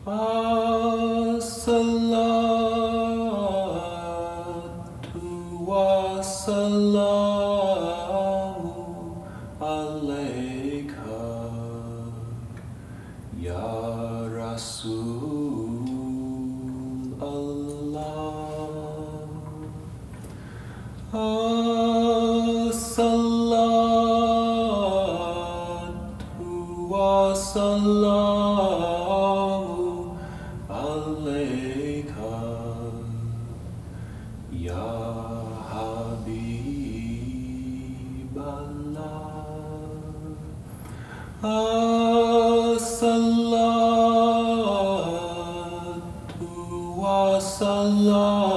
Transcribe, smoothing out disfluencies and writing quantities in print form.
As-salatu wassalamu alayka ya Rasul Allah. As-salatu wassalamu alayka ya Habiballah. As-salatu wassalamu